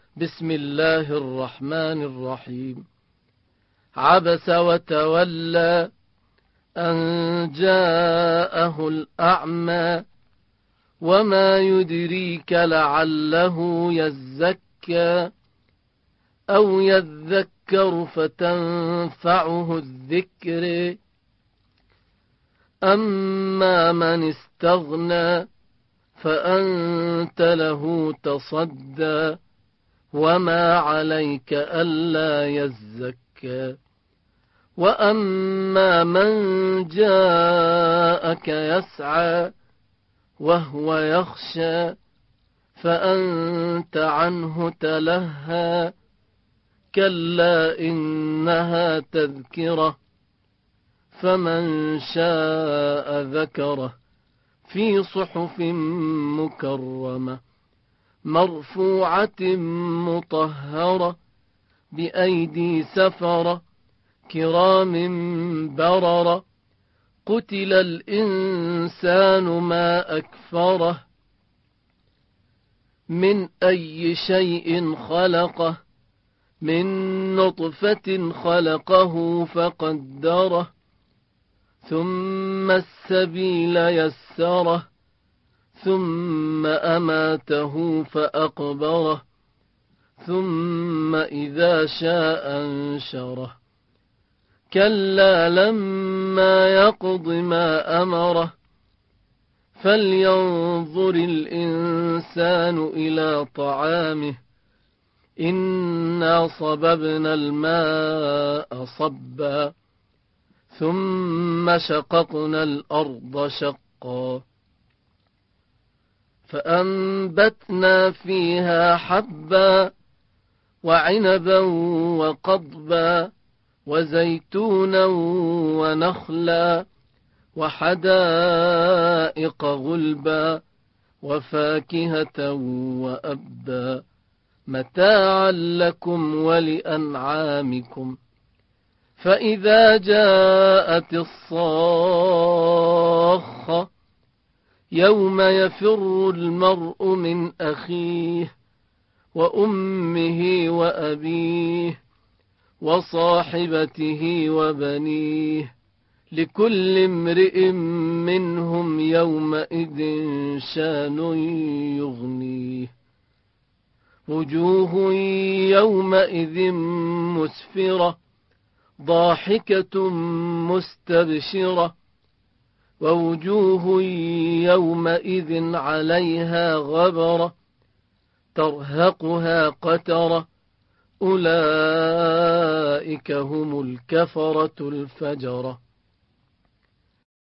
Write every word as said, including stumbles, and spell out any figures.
بسم الله الرحمن الرحيم. عبس وتولى أن جاءه الأعمى وما يدريك لعله يزكى أو يذكر فتنفعه الذكر أما من استغنى فأنت له تصدى وما عليك ألا يزكى وأما من جاءك يسعى وهو يخشى فأنت عنه تلهى كلا إنها تذكرة فمن شاء ذكره في صحف مكرمة مرفوعة مطهرة بأيدي سفرة كرام بررة قتل الإنسان ما أكفره من أي شيء خلقه من نطفة خلقه فقدره ثم السبيل يسره ثم أماته فأقبره ثم إذا شاء أنشره كلا لما يقض ما أمره فلينظر الإنسان إلى طعامه إنا صببنا الماء صبا ثم شققنا الأرض شقا فأنبتنا فيها حبا وعنبا وقضبا وزيتونا ونخلا وحدائق غلبا وفاكهة وأبا متاعا لكم ولأنعامكم فإذا جاءت الصاخة يوم يفر المرء من أخيه وأمه وأبيه وصاحبته وبنيه لكل امرئ منهم يومئذ شان يغنيه وجوه يومئذ مسفرة ضاحكة مستبشرة ووجوه يومئذ عليها غبرة ترهقها قترة أولئك هم الكفرة الفجرة